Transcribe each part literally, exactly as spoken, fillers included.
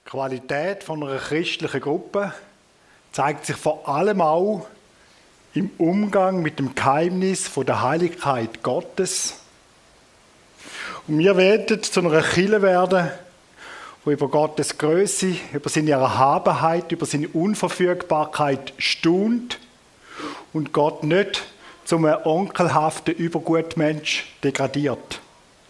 Die Qualität von einer christlichen Gruppe zeigt sich vor allem auch im Umgang mit dem Geheimnis von der Heiligkeit Gottes. Und wir werden zu einer Kirche werden, die über Gottes Größe, über seine Erhabenheit, über seine Unverfügbarkeit staunt und Gott nicht zum onkelhaften Übergutmensch degradiert.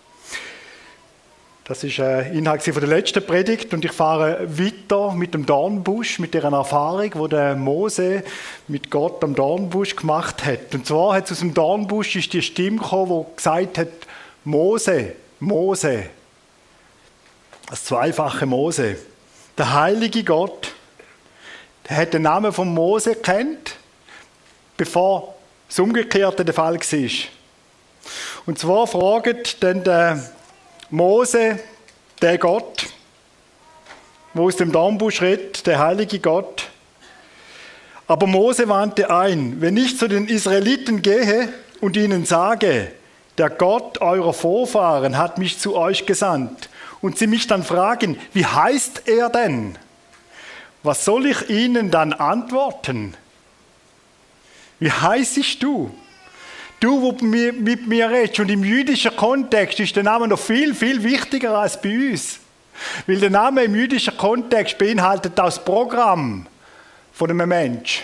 Das ist ein Inhalt von der letzten Predigt und ich fahre weiter mit dem Dornbusch, mit der Erfahrung, die der Mose mit Gott am Dornbusch gemacht hat. Und zwar hat aus dem Dornbusch ist die Stimme gekommen, die gesagt hat, Mose, Mose, das zweifache Mose, der heilige Gott, der hat den Namen von Mose gekannt, bevor das Umgekehrte der Fall war. Und zwar fragt dann der Mose, der Gott, wo aus dem Dornbusch redet, der heilige Gott. Aber Mose wandte ein, wenn ich zu den Israeliten gehe und ihnen sage, der Gott eurer Vorfahren hat mich zu euch gesandt, und sie mich dann fragen, wie heißt er denn? Was soll ich ihnen dann antworten? Wie heißest du? Du, wo mit mir redest, und im jüdischen Kontext ist der Name noch viel, viel wichtiger als bei uns. Weil der Name im jüdischen Kontext beinhaltet das Programm von einem Menschen.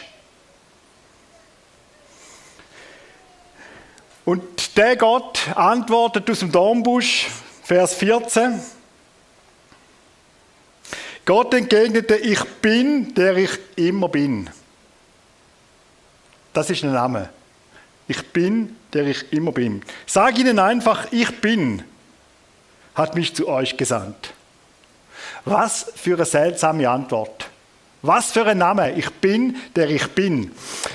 Und der Gott antwortet aus dem Dornbusch, Vers vierzehn. Gott entgegnete, ich bin, der ich immer bin. Das ist der Name. Ich bin, der ich immer bin. Sag ihnen einfach, ich bin, hat mich zu euch gesandt. Was für eine seltsame Antwort. Was für ein Name. Ich bin, der ich bin.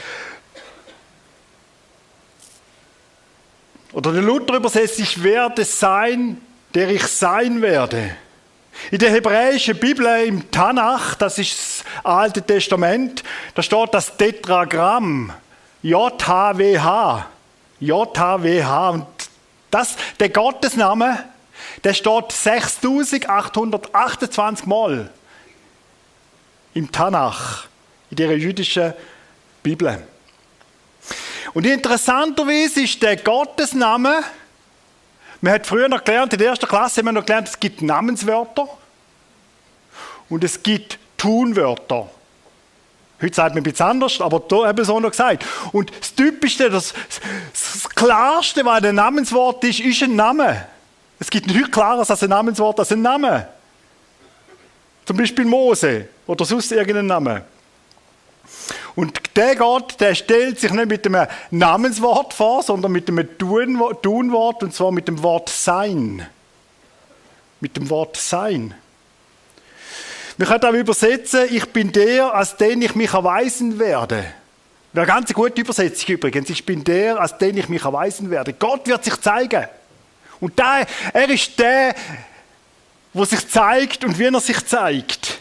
Oder der Luther übersetzt, ich werde sein, der ich sein werde. In der hebräischen Bibel, im Tanach, das ist das Alte Testament, da steht das Tetragramm. J H W H. J H W H. Und das, der Gottesname, der steht sechstausendachthundertachtundzwanzig Mal im Tanach, in der jüdischen Bibel. Und interessanterweise ist der Gottesname, man hat früher noch gelernt, in der ersten Klasse haben wir noch gelernt, es gibt Namenswörter und es gibt Tunwörter. Heute sagt man ein bisschen anders, aber da haben wir es auch noch gesagt. Und das Typischste, das, das Klarste, was ein Namenswort ist, ist ein Name. Es gibt nichts Klares als ein Namenswort, als ein Name. Zum Beispiel Mose oder sonst irgendein Name. Und der Gott, der stellt sich nicht mit einem Namenswort vor, sondern mit einem Tunwort, und zwar mit dem Wort Sein. Mit dem Wort Sein. Wir können auch übersetzen, ich bin der, als den ich mich erweisen werde. Eine ganz gute Übersetzung übrigens. Ich bin der, als den ich mich erweisen werde. Gott wird sich zeigen. Und der, er ist der, der sich zeigt und wie er sich zeigt.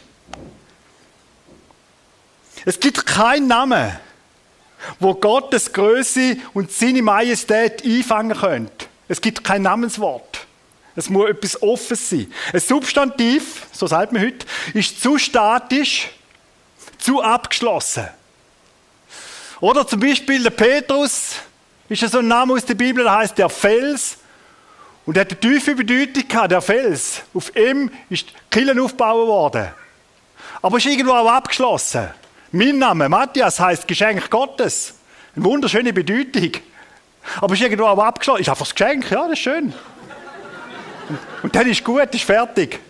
Es gibt keinen Namen, wo Gottes Größe und seine Majestät einfangen könnte. Es gibt kein Namenswort. Es muss etwas Offenes sein. Ein Substantiv, so sagt man heute, ist zu statisch, zu abgeschlossen. Oder zum Beispiel der Petrus, ist ja so ein Name aus der Bibel, der heißt der Fels. Und er hat eine tiefe Bedeutung gehabt, der Fels. Auf ihm ist die Kirche aufgebaut worden. Aber es ist irgendwo auch abgeschlossen. Mein Name, Matthias, heißt Geschenk Gottes. Eine wunderschöne Bedeutung. Aber es ist irgendwo auch abgeschlossen. Ist einfach das Geschenk, ja, das ist schön. Und dann ist gut, ist fertig.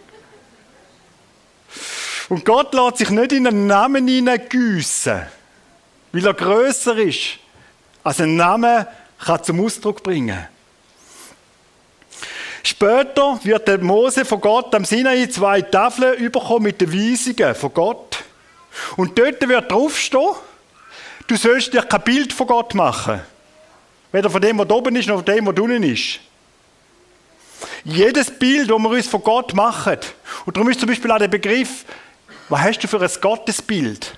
Und Gott lässt sich nicht in einen Namen hineingiessen, weil er grösser ist, als ein Name kann zum Ausdruck bringen. Später wird der Mose von Gott am Sinai zwei Tafeln überkommen mit den Weisungen von Gott. Und dort wird draufstehen, du sollst dir kein Bild von Gott machen. Weder von dem, was oben ist, noch von dem, was unten ist. Jedes Bild, das wir uns von Gott machen, und darum ist zum Beispiel auch der Begriff, was hast du für ein Gottesbild?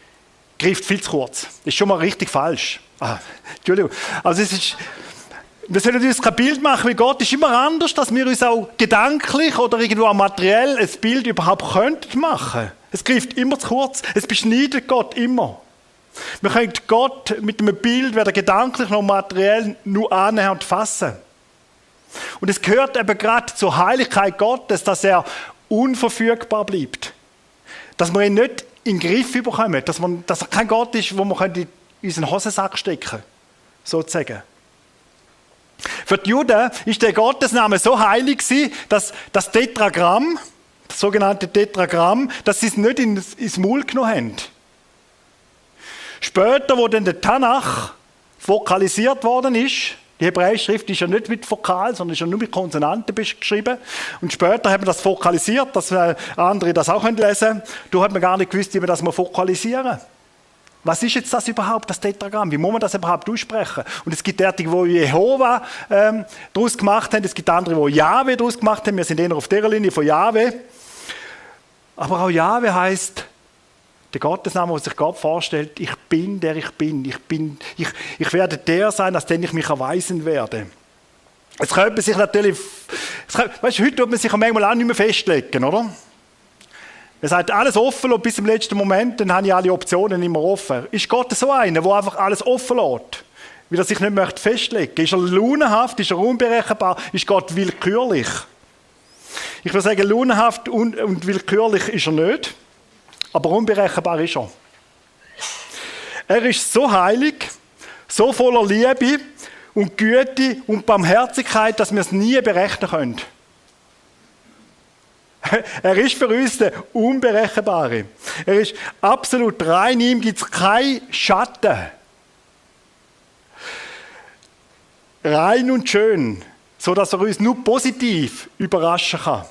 Greift viel zu kurz. Das ist schon mal richtig falsch. Ah, Entschuldigung. Also es ist, Wir sollen uns kein Bild machen, wie Gott ist immer anders, dass wir uns auch gedanklich oder irgendwo auch materiell ein Bild überhaupt könnten machen. Es greift immer zu kurz. Es beschneidet Gott immer. Wir können Gott mit einem Bild, weder gedanklich noch materiell, nur annähernd fassen. Und es gehört eben gerade zur Heiligkeit Gottes, dass er unverfügbar bleibt. Dass wir ihn nicht in den Griff bekommen, dass, man, dass er kein Gott ist, wo wir in unseren Hosensack stecken können, sozusagen. Für die Juden ist der Gottesname so heilig gewesen, dass das Tetragramm, das sogenannte Tetragramm, dass sie es nicht ins, ins Maul genommen haben. Später, wo dann der Tanach vokalisiert worden ist, die hebräische Schrift ist ja nicht mit Vokal, sondern ist ja nur mit Konsonanten geschrieben. Und später haben wir das vokalisiert, dass andere das auch lesen können. Da hat man gar nicht gewusst, wie wir das mal vokalisieren. Was ist jetzt das überhaupt, das Tetragramm? Wie muss man das überhaupt aussprechen? Und es gibt derartige, die Jehova ähm, daraus gemacht haben. Es gibt andere, die Jahwe daraus gemacht haben. Wir sind eher auf der Linie von Jahwe. Aber auch Jahwe heisst, der Gottesname, der sich Gott vorstellt, ich bin, der ich bin. Ich, bin ich, ich werde der sein, als den ich mich erweisen werde. Es könnte man sich natürlich, es könnte, weißt du, heute tut man sich manchmal auch nicht mehr festlegen, oder? Er sagt, alles offen und bis zum letzten Moment, dann habe ich alle Optionen immer offen. Ist Gott so einer, der einfach alles offen lässt? Weil er sich nicht möchte festlegen? Ist er launenhaft? Ist er unberechenbar? Ist Gott willkürlich? Ich würde sagen, launenhaft und, und willkürlich ist er nicht. Aber unberechenbar ist er. Er ist so heilig, so voller Liebe und Güte und Barmherzigkeit, dass wir es nie berechnen können. Er ist für uns der Unberechenbare. Er ist absolut rein, in ihm gibt es keinen Schatten. Rein und schön, sodass er uns nur positiv überraschen kann.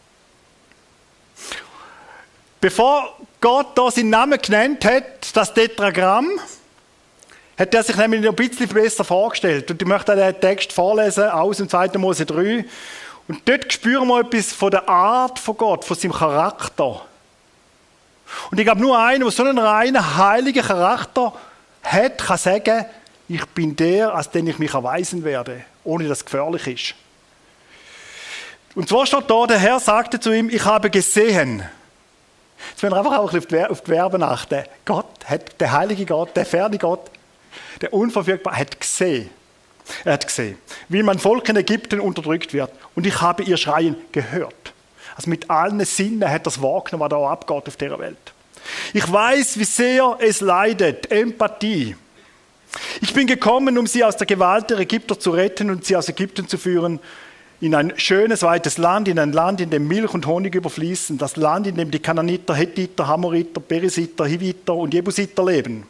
Bevor Gott da seinen Namen genannt hat, das Tetragramm, hat er sich nämlich noch ein bisschen besser vorgestellt. Und ich möchte den Text vorlesen, aus dem zweiten Mose drei. Und dort spüren wir etwas von der Art von Gott, von seinem Charakter. Und ich glaube, nur einer, der so einen reinen, heiligen Charakter hat, kann sagen, ich bin der, als den ich mich erweisen werde, ohne dass es gefährlich ist. Und zwar steht da, der Herr sagte zu ihm, ich habe gesehen. Jetzt müssen wir einfach auch auf die Verben achten. Gott hat, der heilige Gott, der ferne Gott, der Unverfügbare, hat gesehen. Er hat gesehen, wie mein Volk in Ägypten unterdrückt wird. Und ich habe ihr Schreien gehört. Also mit allen Sinnen hat das wahrgenommen, was da abgeht auf dieser Welt. Ich weiß, wie sehr es leidet. Empathie. Ich bin gekommen, um sie aus der Gewalt der Ägypter zu retten und sie aus Ägypten zu führen in ein schönes, weites Land, in ein Land, in dem Milch und Honig überfließen. Das Land, in dem die Kanaaniter, Hethiter, Hamoriter, Perisiter, Hiviter und Jebusiter leben.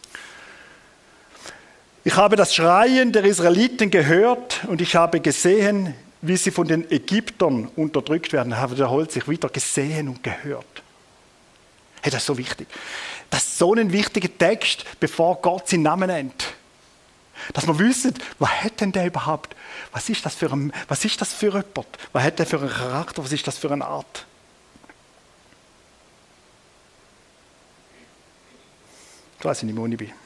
Ich habe das Schreien der Israeliten gehört und ich habe gesehen, wie sie von den Ägyptern unterdrückt werden. Er wiederholt sich wieder, gesehen und gehört. Hey, das ist so wichtig. Das ist so ein wichtiger Text, bevor Gott seinen Namen nennt. Dass wir wissen, was hat denn der überhaupt? Was ist das für ein, was ist das für jemand? Was hat der für einen Charakter? Was ist das für eine Art? Ich weiß nicht, wo ich bin.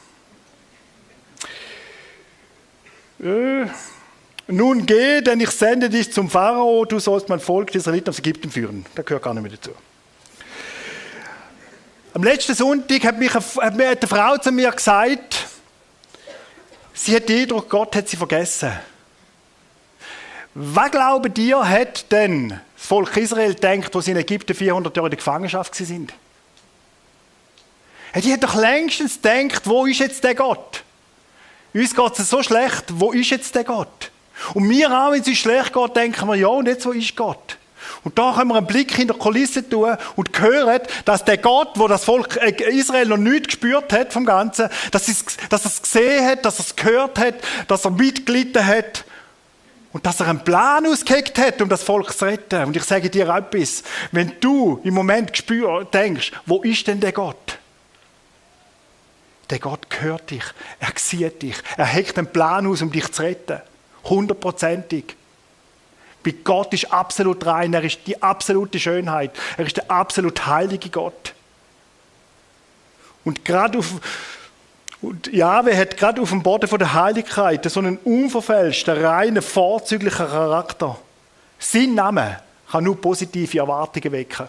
Äh, nun geh, denn ich sende dich zum Pharao, du sollst mein Volk, die Israeliten, aus Ägypten führen. Das gehört gar nicht mehr dazu. Am letzten Sonntag hat, mich, hat mir eine Frau zu mir gesagt, sie hat den Eindruck, Gott hat sie vergessen. Was glauben dir, hat denn das Volk Israel gedacht, wo sie in Ägypten vierhundert Jahre in der Gefangenschaft sind? Die hat doch längstens gedacht, wo ist jetzt der Gott? Uns geht es so schlecht, wo ist jetzt der Gott? Und wir auch, wenn es uns schlecht geht, denken wir, ja, und jetzt, wo ist Gott? Und da können wir einen Blick in die Kulisse tun und hören, dass der Gott, wo das Volk Israel noch nichts gespürt hat vom Ganzen, dass er es gesehen hat, dass er es gehört hat, dass er mitgelitten hat und dass er einen Plan ausgeheckt hat, um das Volk zu retten. Und ich sage dir etwas, wenn du im Moment spürst, denkst, wo ist denn der Gott? Der Gott hört dich, er sieht dich, er heckt einen Plan aus, um dich zu retten. Hundertprozentig. Bei Gott ist absolut rein, er ist die absolute Schönheit, er ist der absolut heilige Gott. Und gerade auf, Und Jahwe hat gerade auf dem Boden von der Heiligkeit so einen unverfälschten, reinen, vorzüglichen Charakter. Sein Name kann nur positive Erwartungen wecken.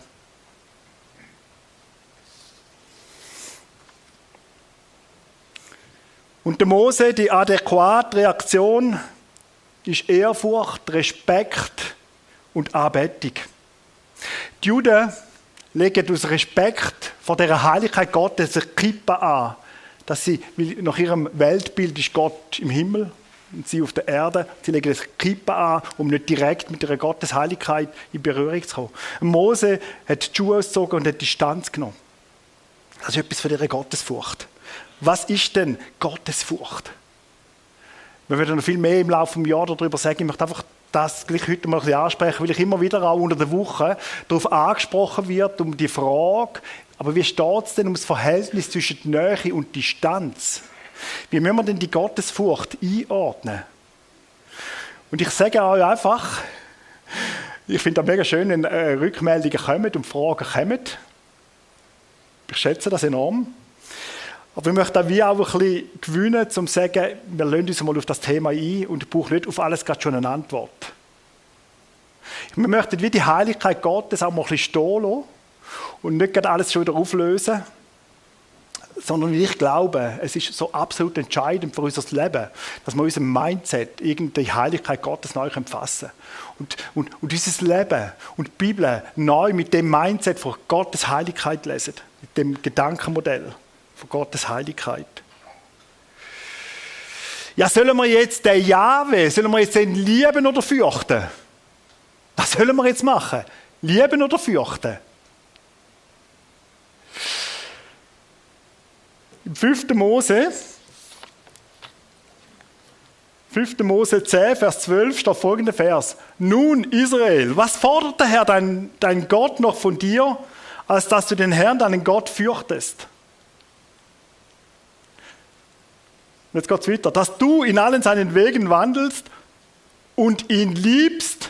Und der Mose, die adäquate Reaktion, ist Ehrfurcht, Respekt und Anbetung. Die Juden legen aus Respekt vor der Heiligkeit Gottes eine Kippe an, dass sie, weil nach ihrem Weltbild ist Gott im Himmel und sie auf der Erde, sie legen eine Kippe an, um nicht direkt mit ihrer Gottesheiligkeit in Berührung zu kommen. Mose hat die Schuhe ausgezogen und hat Distanz genommen. Das ist etwas von dieser Gottesfurcht. Was ist denn Gottesfurcht? Wir werden noch viel mehr im Laufe des Jahres darüber sagen. Ich möchte einfach das gleich heute mal ein bisschen ansprechen, weil ich immer wieder auch unter der Woche darauf angesprochen wird, um die Frage, aber wie steht es denn um das Verhältnis zwischen Nähe und Distanz? Wie müssen wir denn die Gottesfurcht einordnen? Und ich sage euch einfach, ich finde das mega schön, wenn äh, Rückmeldungen kommen und Fragen kommen. Ich schätze das enorm. Aber wir möchten auch, wie auch ein bisschen gewinnen, um zu sagen, wir lassen uns mal auf das Thema ein und brauchen nicht auf alles gerade schon eine Antwort. Wir möchten wie die Heiligkeit Gottes auch mal ein bisschen stehen lassen und nicht gerade alles schon wieder auflösen, sondern ich glaube, es ist so absolut entscheidend für unser Leben, dass wir unserem Mindset irgendeine Heiligkeit Gottes neu fassen können. Und, und, und unser Leben und die Bibel neu mit dem Mindset von Gottes Heiligkeit lesen, mit dem Gedankenmodell von Gottes Heiligkeit. Ja, sollen wir jetzt den Jahwe, sollen wir jetzt den lieben oder fürchten? Was sollen wir jetzt machen? Lieben oder fürchten? Im fünften Mose, fünften Mose zehn, Vers zwölf steht folgender Vers. Nun, Israel, was fordert der Herr, dein, dein Gott, noch von dir, als dass du den Herrn, deinen Gott, fürchtest? Jetzt geht es weiter. Dass du in allen seinen Wegen wandelst und ihn liebst,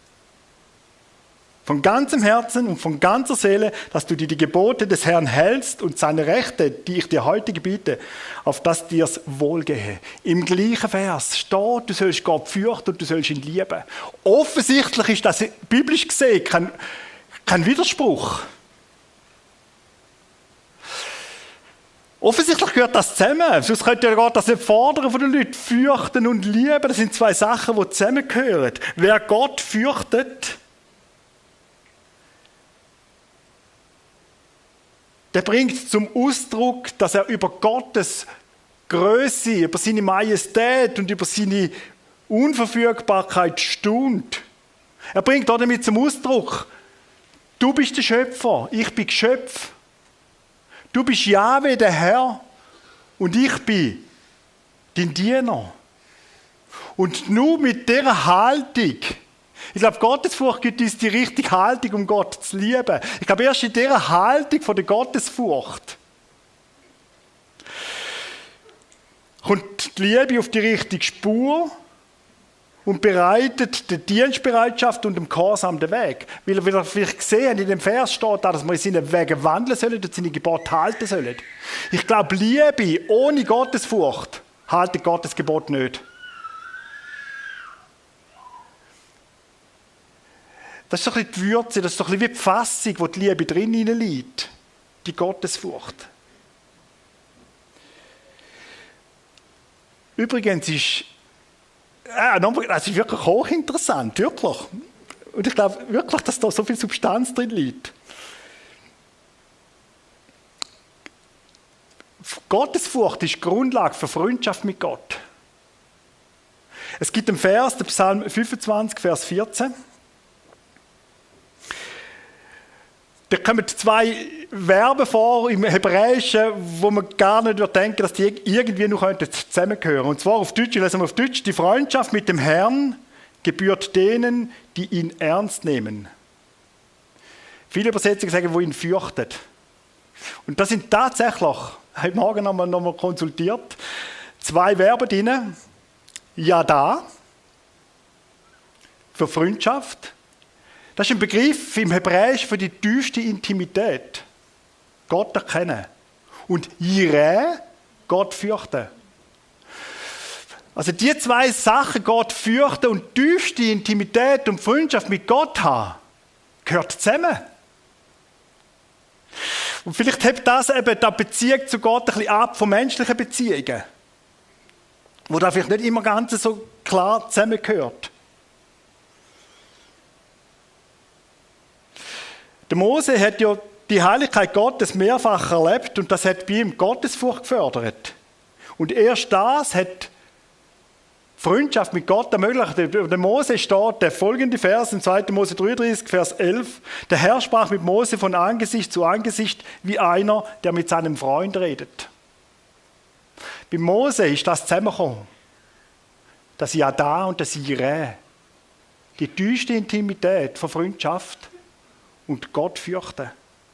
von ganzem Herzen und von ganzer Seele, dass du dir die Gebote des Herrn hältst und seine Rechte, die ich dir heute gebiete, auf dass dir's wohlgehe. Im gleichen Vers steht, du sollst Gott fürchten und du sollst ihn lieben. Offensichtlich ist das biblisch gesehen kein, kein Widerspruch. Offensichtlich gehört das zusammen. Sonst könnte ja Gott das nicht fordern von den Leuten. Fürchten und lieben, das sind zwei Sachen, die zusammengehören. Wer Gott fürchtet, der bringt zum Ausdruck, dass er über Gottes Größe, über seine Majestät und über seine Unverfügbarkeit staunt. Er bringt damit zum Ausdruck, du bist der Schöpfer, ich bin Geschöpf. Du bist Jahwe, der Herr, und ich bin dein Diener. Und nur mit dieser Haltung, ich glaube, Gottesfurcht gibt uns die richtige Haltung, um Gott zu lieben. Ich glaube, erst in dieser Haltung von der Gottesfurcht kommt die Liebe auf die richtige Spur und bereitet die Dienstbereitschaft und dem Gehorsam den Weg. Weil wir vielleicht sehen, in dem Vers steht da, dass wir in seinen Wegen wandeln sollen und seine Gebote halten sollen. Ich glaube, Liebe ohne Gottesfurcht haltet Gottes Gebot nicht. Das ist so ein bisschen die Würze, das ist so ein bisschen wie die Fassung, wo die Liebe drin liegt. Die Gottesfurcht. Übrigens ist Ja, das ist wirklich hochinteressant, wirklich. Und ich glaube wirklich, dass da so viel Substanz drin liegt. Gottesfurcht ist die Grundlage für Freundschaft mit Gott. Es gibt einen Vers, der Psalm fünfundzwanzig, Vers vierzehn. Da kommen zwei Verben vor im Hebräischen, wo man gar nicht denken, dass die irgendwie noch zusammengehören. Und zwar auf Deutsch, ich lese mal auf Deutsch, die Freundschaft mit dem Herrn gebührt denen, die ihn ernst nehmen. Viele Übersetzungen sagen, wo ihn fürchtet. Und das sind tatsächlich, heute Morgen haben wir nochmal konsultiert, zwei Verben drin. Ja, da, für Freundschaft. Das ist ein Begriff im Hebräisch für die tiefste Intimität. Gott erkennen. Und Jireh Gott fürchten. Also die zwei Sachen, Gott fürchten und tiefste Intimität und Freundschaft mit Gott haben, gehört zusammen. Und vielleicht hebt das eben die Beziehung zu Gott ein bisschen ab von menschlichen Beziehungen, wo da vielleicht nicht immer ganz so klar zusammengehört. Der Mose hat ja die Heiligkeit Gottes mehrfach erlebt und das hat bei ihm Gottesfurcht gefördert. Und erst das hat Freundschaft mit Gott ermöglicht. Der Mose steht der folgende Vers in zweiter Mose dreiunddreißig, Vers elf. Der Herr sprach mit Mose von Angesicht zu Angesicht wie einer, der mit seinem Freund redet. Bei Mose ist das zusammengekommen. Das Ja da und das Jireh. Die tiefste Intimität von Freundschaft und Gott fürchten.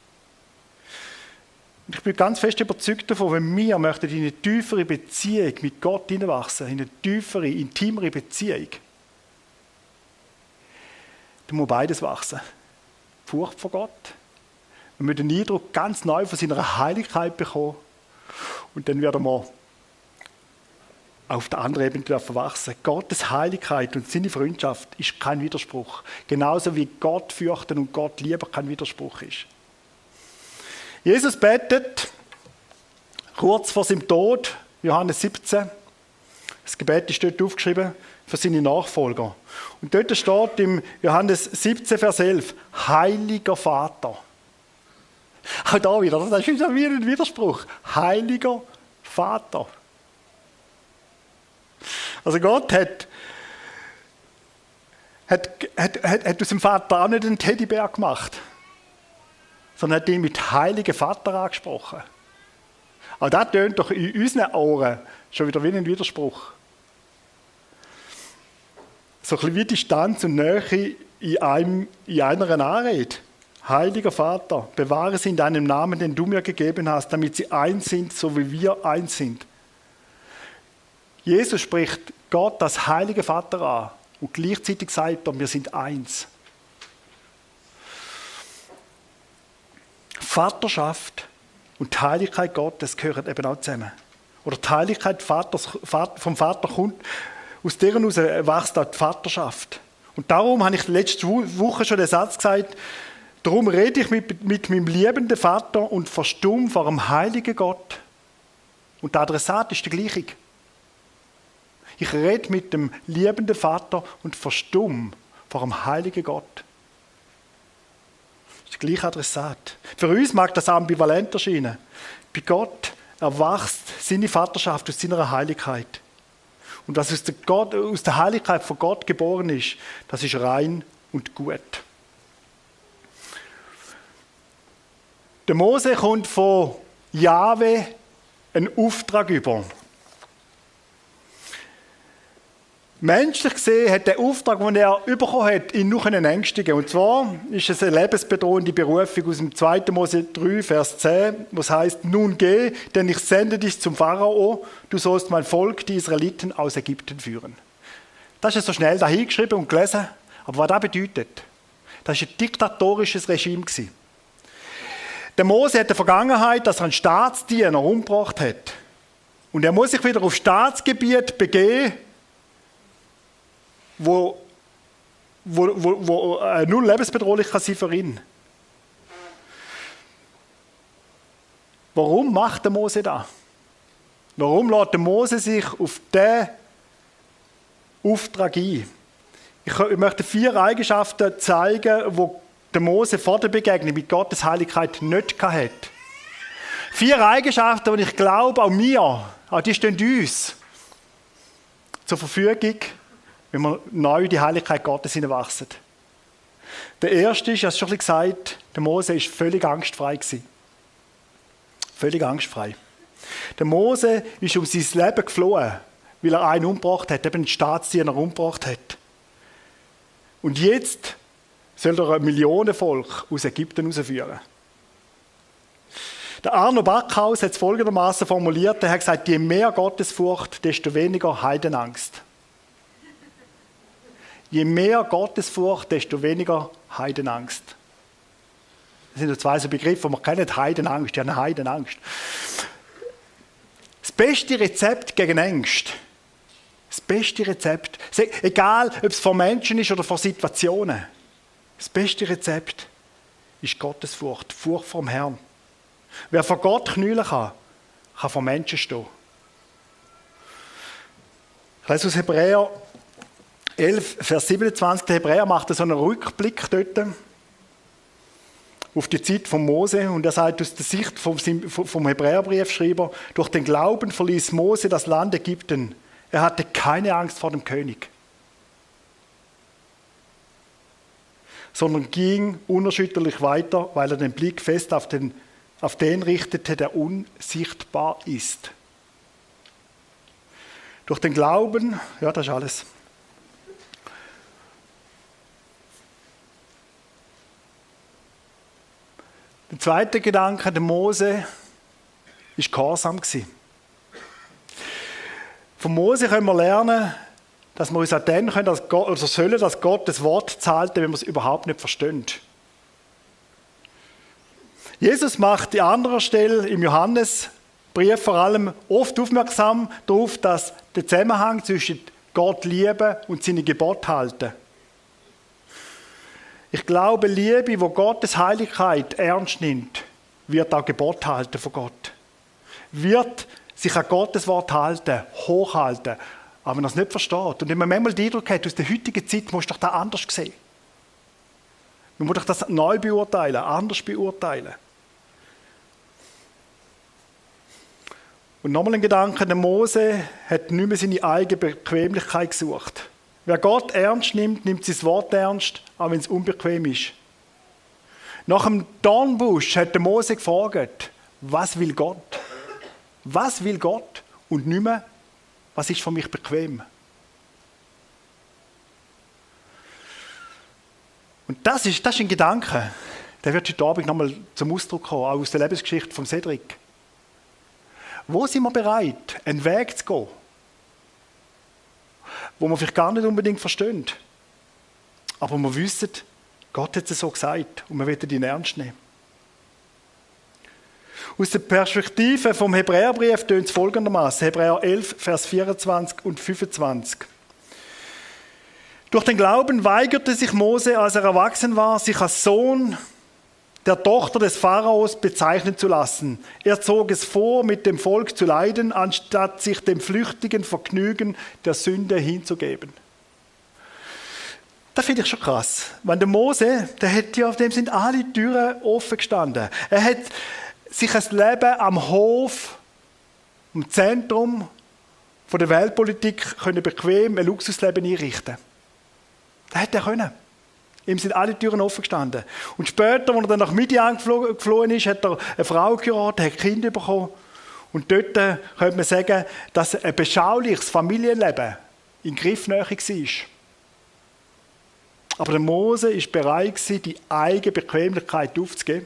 Ich bin ganz fest überzeugt davon, wenn wir möchten in eine tiefere Beziehung mit Gott hineinwachsen, in eine tiefere, intimere Beziehung, dann muss beides wachsen. Die Furcht vor Gott. Wir müssen den Eindruck ganz neu von seiner Heiligkeit bekommen. Und dann werden wir auf der anderen Ebene dürfen wachsen. Gottes Heiligkeit und seine Freundschaft ist kein Widerspruch. Genauso wie Gott fürchten und Gott lieben kein Widerspruch ist. Jesus betet kurz vor seinem Tod, Johannes siebzehn. Das Gebet ist dort aufgeschrieben für seine Nachfolger. Und dort steht im Johannes siebzehn, Vers elf, Heiliger Vater. Auch da wieder, das ist wie ein Widerspruch. Heiliger Vater. Also Gott hat, hat, hat, hat, hat aus dem Vater auch nicht einen Teddybär gemacht, sondern hat ihn mit Heiligen Vater angesprochen. Aber das tönt doch in unseren Ohren schon wieder wie ein Widerspruch. So ein bisschen wie Distanz und Nähe in, einem, in einer Anrede. Heiliger Vater, bewahre sie in deinem Namen, den du mir gegeben hast, damit sie eins sind, so wie wir eins sind. Jesus spricht Gott als Heiliger Vater an und gleichzeitig sagt er, wir sind eins. Vaterschaft und die Heiligkeit Gottes gehören eben auch zusammen. Oder die Heiligkeit Vaters, vom Vater kommt, aus deren heraus wächst auch die Vaterschaft. Und darum habe ich letzte Woche schon den Satz gesagt, darum rede ich mit, mit meinem liebenden Vater und verstumm vor dem heiligen Gott. Und der Adressat ist der gleiche. Ich rede mit dem liebenden Vater und verstumm vor dem heiligen Gott. Das ist der gleiche Adressat. Für uns mag das ambivalent erscheinen. Bei Gott erwachst seine Vaterschaft aus seiner Heiligkeit. Und was aus der, Gott, aus der Heiligkeit von Gott geboren ist, das ist rein und gut. Der Mose kommt von Jahwe einen Auftrag über. Menschlich gesehen hat der Auftrag, den er bekommen hat, ihn noch einen ängstigen. Und zwar ist es eine lebensbedrohende Berufung aus dem zweiter Mose drei, Vers zehn, was heißt: Nun geh, denn ich sende dich zum Pharao, du sollst mein Volk, die Israeliten, aus Ägypten führen. Das ist so schnell dahingeschrieben und gelesen. Aber was das bedeutet, das war ein diktatorisches Regime. Der Mose hat die Vergangenheit, dass er einen Staatsdiener umgebracht hat. Und er muss sich wieder auf Staatsgebiet begeben, wo, wo, wo, wo äh, null lebensbedrohlich kann sein für ihn. Warum macht der Mose das? Warum lässt der Mose sich auf diesen Auftrag ein? Ich, ich möchte vier Eigenschaften zeigen, die der Mose vor der Begegnung mit Gottes Heiligkeit nicht hatte. Vier Eigenschaften, die ich glaube, auch mir, auch die stehen uns zur Verfügung, wenn wir neu in die Heiligkeit Gottes hineinwachsen. Der erste ist, ich habe es schon ein bisschen gesagt, der Mose war völlig angstfrei gewesen. Völlig angstfrei. Der Mose ist um sein Leben geflohen, weil er einen umgebracht hat, eben einen Staatsdiener umgebracht hat. Und jetzt soll er ein Millionenvolk aus Ägypten herausführen. Der Arno Backhaus hat es folgendermaßen formuliert, er hat gesagt, je mehr Gottesfurcht, desto weniger Heidenangst. Je mehr Gottesfurcht, desto weniger Heidenangst. Das sind so zwei so Begriffe, die man kennt, Heidenangst, ja, eine Heidenangst. Das beste Rezept gegen Ängste. Das beste Rezept. Egal, ob es von Menschen ist oder von Situationen. Das beste Rezept ist Gottesfurcht. Furcht vom Herrn. Wer vor Gott knien kann, kann vor Menschen stehen. Ich lese aus Hebräer elf, Vers siebenundzwanzig. Der Hebräer macht so einen Rückblick dort auf die Zeit von Mose und er sagt aus der Sicht vom, vom Hebräerbriefschreiber, durch den Glauben verließ Mose das Land Ägypten. Er hatte keine Angst vor dem König, sondern ging unerschütterlich weiter, weil er den Blick fest auf den, auf den richtete, der unsichtbar ist. Durch den Glauben, ja, das ist alles. Der zweite Gedanke, der Mose, war gehorsam. Von Mose können wir lernen, dass wir uns an den können, dass Gott, oder sollen, dass Gott das Wort zahlt, wenn wir es überhaupt nicht verstehen. Jesus macht an anderer Stelle im Johannesbrief vor allem oft aufmerksam darauf, dass der Zusammenhang zwischen Gott lieben und seine Gebote halten. Ich glaube, Liebe, wo Gottes Heiligkeit ernst nimmt, wird auch Gebot halten von Gott. Wird sich an Gottes Wort halten, hochhalten. Aber wenn er es nicht versteht und wenn man manchmal den Eindruck hat, aus der heutigen Zeit musst du doch das anders sehen. Man muss doch das neu beurteilen, anders beurteilen. Und nochmal ein Gedanke, der Mose hat nicht mehr seine eigene Bequemlichkeit gesucht. Wer Gott ernst nimmt, nimmt sein Wort ernst, auch wenn es unbequem ist. Nach dem Dornbusch hat der Mose gefragt, was will Gott? Was will Gott? Und nicht mehr, was ist für mich bequem? Und das ist, das ist ein Gedanke, der wird heute Abend nochmal zum Ausdruck kommen, auch aus der Lebensgeschichte von Cedric. Wo sind wir bereit, einen Weg zu gehen, wo wir vielleicht gar nicht unbedingt verstehen, aber wir wissen, Gott hat es so gesagt und wir wollen ihn ernst nehmen. Aus der Perspektive vom Hebräerbrief tönt es folgendermaßen: Hebräer elf, Vers vierundzwanzig und fünfundzwanzig. Durch den Glauben weigerte sich Mose, als er erwachsen war, sich als Sohn der Tochter des Pharaos bezeichnen zu lassen. Er zog es vor, mit dem Volk zu leiden, anstatt sich dem flüchtigen Vergnügen der Sünde hinzugeben. Das finde ich schon krass. Wenn der Mose, der hat ja, auf dem sind alle Türen offen gestanden. Er hat sich ein Leben am Hof, im Zentrum von der Weltpolitik können bequem ein Luxusleben einrichten. Das hätte er können. Ihm sind alle Türen offen gestanden. Und später, als er dann nach Midian geflohen ist, hat er eine Frau geheiratet, hat Kinder bekommen. Und dort könnte man sagen, dass ein beschauliches Familienleben in Griffnähe war. Aber der Mose war bereit, die eigene Bequemlichkeit aufzugeben,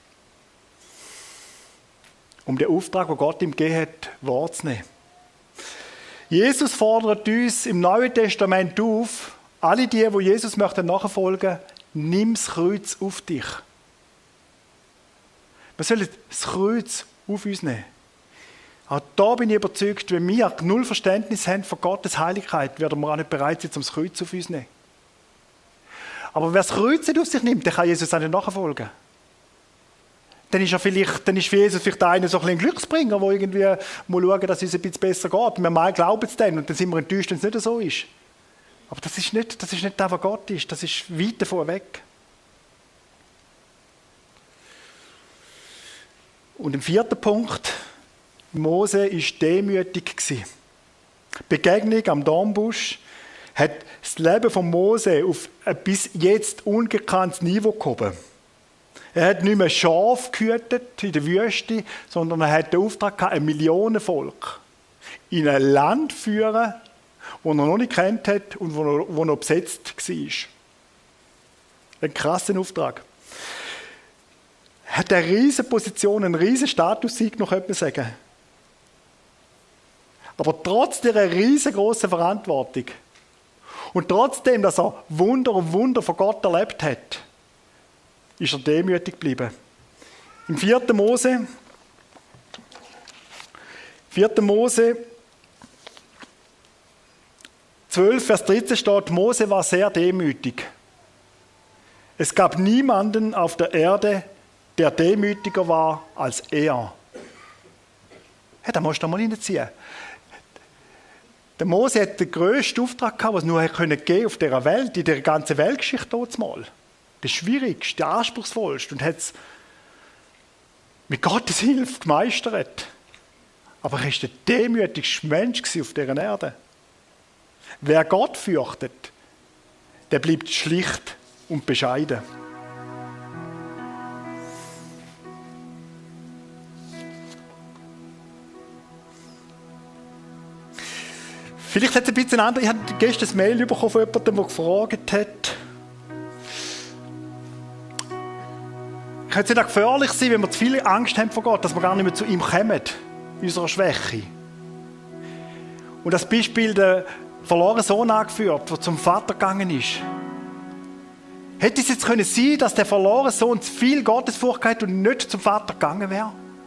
um den Auftrag, den Gott ihm gegeben hat, wahrzunehmen. Jesus fordert uns im Neuen Testament auf, alle die, die Jesus möchten nachfolgen, nimm das Kreuz auf dich. Wir sollen das Kreuz auf uns nehmen. Auch da bin ich überzeugt, wenn wir null Verständnis haben von Gottes Heiligkeit, werden wir auch nicht bereit sein, um das Kreuz auf uns zu nehmen. Aber wer das Kreuz nicht auf sich nimmt, der kann Jesus auch nicht nachfolgen. Dann ist, er vielleicht, dann ist für Jesus vielleicht einer so ein Glücksbringer, der irgendwie mal schauen, dass es uns ein bisschen besser geht. Wir mal glauben es dann und dann sind wir enttäuscht, wenn es nicht so ist. Aber das ist nicht, das ist nicht das, was Gott ist. Das ist weit davon weg. Und im vierten Punkt, Mose war demütig. Die Begegnung am Dornbusch hat das Leben von Mose auf ein bis jetzt ungekanntes Niveau gehoben. Er hat nicht mehr Schafe gehütet in der Wüste, sondern er hat den Auftrag gehabt, ein Millionenvolk in ein Land zu führen, das er noch nicht kennt hat und wo noch besetzt war. Ein krasser Auftrag. Er hat eine riesige Position, einen riesigen Statussieg, noch könnte man sagen. Aber trotz dieser riesengroßen Verantwortung und trotzdem, dass er Wunder und Wunder von Gott erlebt hat, ist er demütig geblieben. Im vierten Mose, vierter Mose zwölf, Vers dreizehn steht, Mose war sehr demütig. Es gab niemanden auf der Erde, der demütiger war als er. Ja, da musst du mal reinziehen. Der Mose hat den grössten Auftrag gehabt, was nur geben konnte auf dieser Welt, in der ganzen Weltgeschichte dort mal. Der schwierigste, der anspruchsvollste und hat es mit Gottes Hilfe gemeistert. Aber er war der demütigste Mensch auf dieser Erde. Wer Gott fürchtet, der bleibt schlicht und bescheiden. Vielleicht hat es ein bisschen anders. Ich habe gestern ein Mail bekommen von jemandem, der gefragt hat, könnte es nicht gefährlich sein, wenn wir zu viel Angst haben vor Gott, dass wir gar nicht mehr zu ihm kommen, in unserer Schwäche. Und das Beispiel der verlorene Sohn angeführt, der zum Vater gegangen ist. Hätte es jetzt können sein, dass der verlorene Sohn zu viel Gottesfurcht hat und nicht zum Vater gegangen wäre?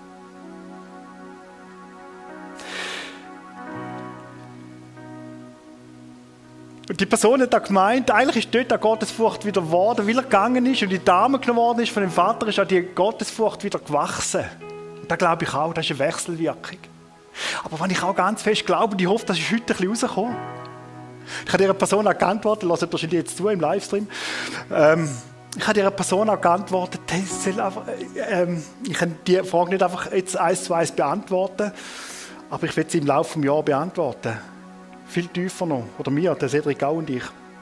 Und die Person hat da gemeint, eigentlich ist dort die Gottesfurcht wieder geworden, weil er gegangen ist und die Dame genommen worden ist von dem Vater, ist auch die Gottesfurcht wieder gewachsen. Und da glaube ich auch, das ist eine Wechselwirkung. Aber wenn ich auch ganz fest glaube, und ich hoffe, das ist heute ein bisschen rausgekommen. Ich habe dieser Person auch geantwortet, lasst wahrscheinlich jetzt zu im Livestream. Ähm, ich habe dieser Person auch geantwortet, hey, soll einfach, ähm, ich kann die Frage nicht einfach jetzt eins zu eins beantworten, aber ich werde sie im Laufe des Jahres beantworten. Viel tiefer noch. Oder mir, der Cedric auch und ich.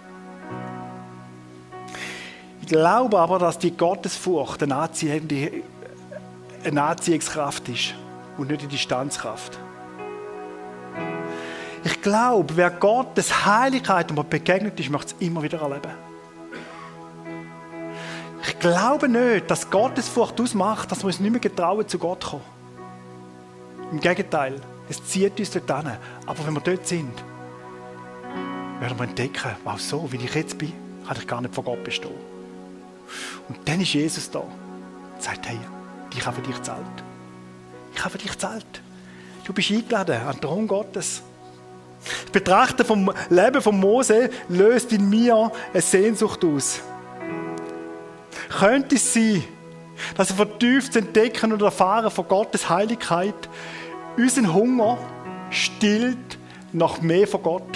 Ich glaube aber, dass die Gottesfurcht eine, Anziehende, eine Anziehungskraft ist und nicht eine Distanzkraft. Ich glaube, wer Gottes Heiligkeit und begegnet ist, möchte es immer wieder erleben. Ich glaube nicht, dass Gottesfurcht ausmacht, dass wir uns nicht mehr getrauen, zu Gott zu kommen. Im Gegenteil, es zieht uns dort hin. Aber wenn wir dort sind, werden wir entdecken, wow, so wie ich jetzt bin, kann ich gar nicht vor Gott bestehen. Und dann ist Jesus da und sagt, hey, ich habe für dich gezahlt. Ich habe für dich gezahlt. Du bist eingeladen an den Thron Gottes. Das Betrachten vom Leben von Mose löst in mir eine Sehnsucht aus. Könnte es sein, dass er vertieft zu entdecken und erfahren von Gottes Heiligkeit unseren Hunger stillt nach mehr von Gott?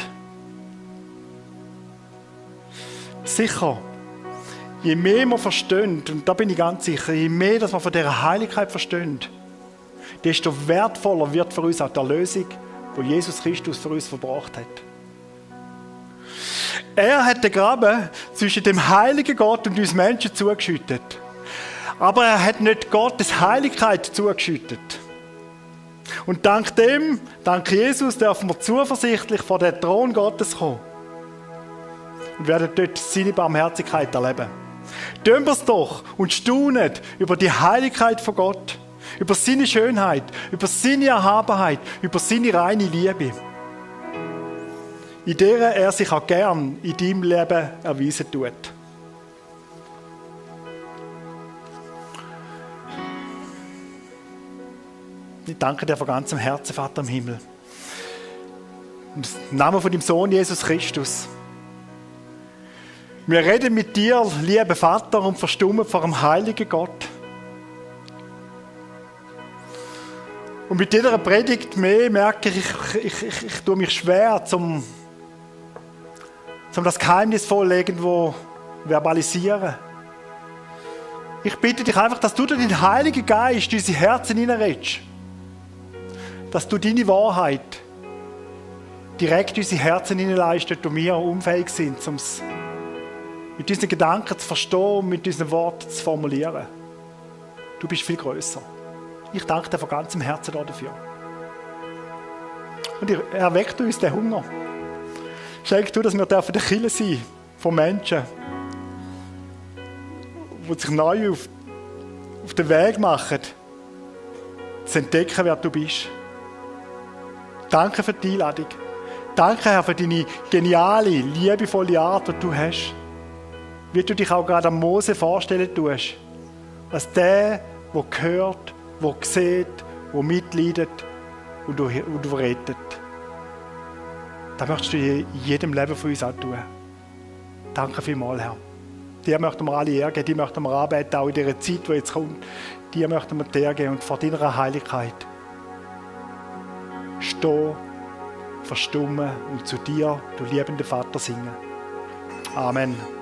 Sicher, je mehr wir verstehen, und da bin ich ganz sicher, je mehr dass wir von dieser Heiligkeit verstehen, desto wertvoller wird für uns auch die Erlösung, die Jesus Christus für uns verbracht hat. Er hat den Graben zwischen dem heiligen Gott und uns Menschen zugeschüttet. Aber er hat nicht Gottes Heiligkeit zugeschüttet. Und dank dem, dank Jesus, dürfen wir zuversichtlich vor den Thron Gottes kommen. Und werden dort seine Barmherzigkeit erleben. Tun wir es doch und staunen über die Heiligkeit von Gott, über seine Schönheit, über seine Erhabenheit, über seine reine Liebe, in der er sich auch gern in deinem Leben erweisen tut. Ich danke dir von ganzem Herzen, Vater im Himmel. Im Namen von deinem Sohn Jesus Christus. Wir reden mit dir, lieber Vater, und verstummen vor dem heiligen Gott. Und mit jeder Predigt mehr merke ich, ich, ich, ich, ich tue mich schwer, zum, zum das Geheimnisvolle irgendwo verbalisieren. Ich bitte dich einfach, dass du durch den Heiligen Geist in unsere Herzen hineinredest. Dass du deine Wahrheit direkt in unsere Herzen hineinleistest, wo wir unfähig sind, um es mit unseren Gedanken zu verstehen und mit unseren Worten zu formulieren. Du bist viel grösser. Ich danke dir von ganzem Herzen dafür. Und erweckt uns den Hunger. Schenk du, dass wir dürfen der Kirche sein von Menschen, die sich neu auf, auf den Weg machen, zu entdecken, wer du bist. Danke für die Einladung. Danke, Herr, für deine geniale, liebevolle Art, die du hast. Wie du dich auch gerade am Mose vorstellen tust. Als der, der hört, der sieht, der mitleidet und du, und du rettet. Das möchtest du in jedem Leben von uns auch tun. Danke vielmals, Herr. Dir möchten wir alle Ehre geben, die möchten wir anbeten, auch in dieser Zeit, die jetzt kommt. Dir möchten wir die Ehre geben und vor deiner Heiligkeit stehen, verstummen und zu dir, du liebender Vater, singen. Amen.